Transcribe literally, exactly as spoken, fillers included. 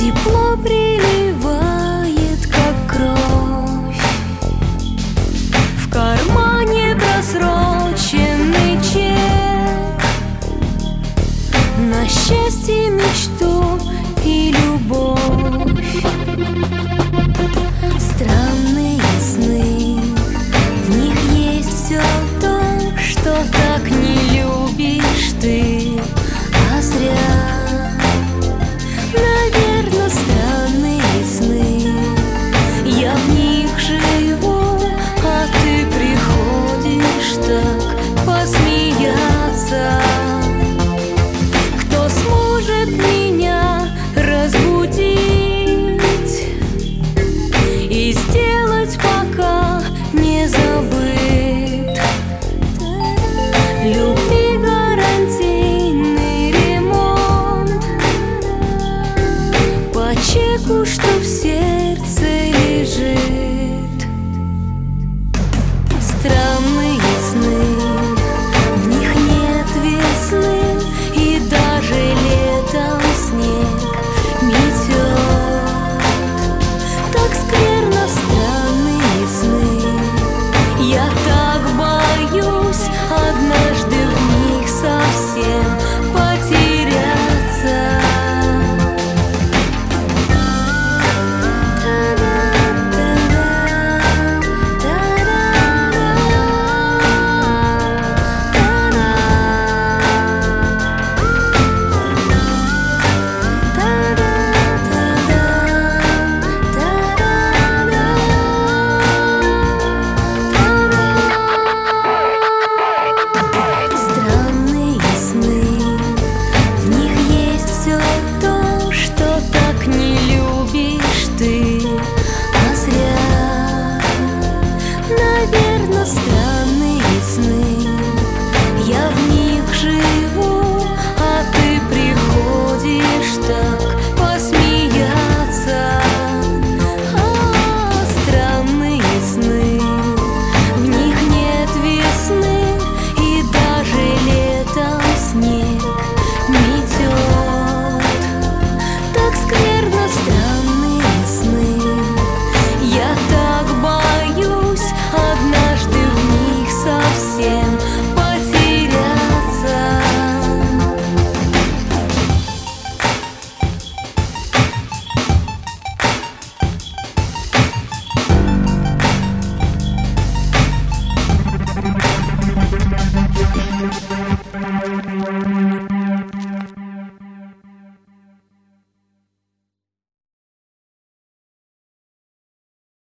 Тепло приливает, как кровь. В кармане просроченный чек на счастье, мечту и любовь. Странные сны, в них есть все то, что так не любишь ты, а зря. Наверно, странные сны, я в них живу, а ты приходишь так посмеяться. Кто сможет меня разбудить и сделать, пока не забыт? Любви гарантийный ремонт по чеку, что в сердце лежит.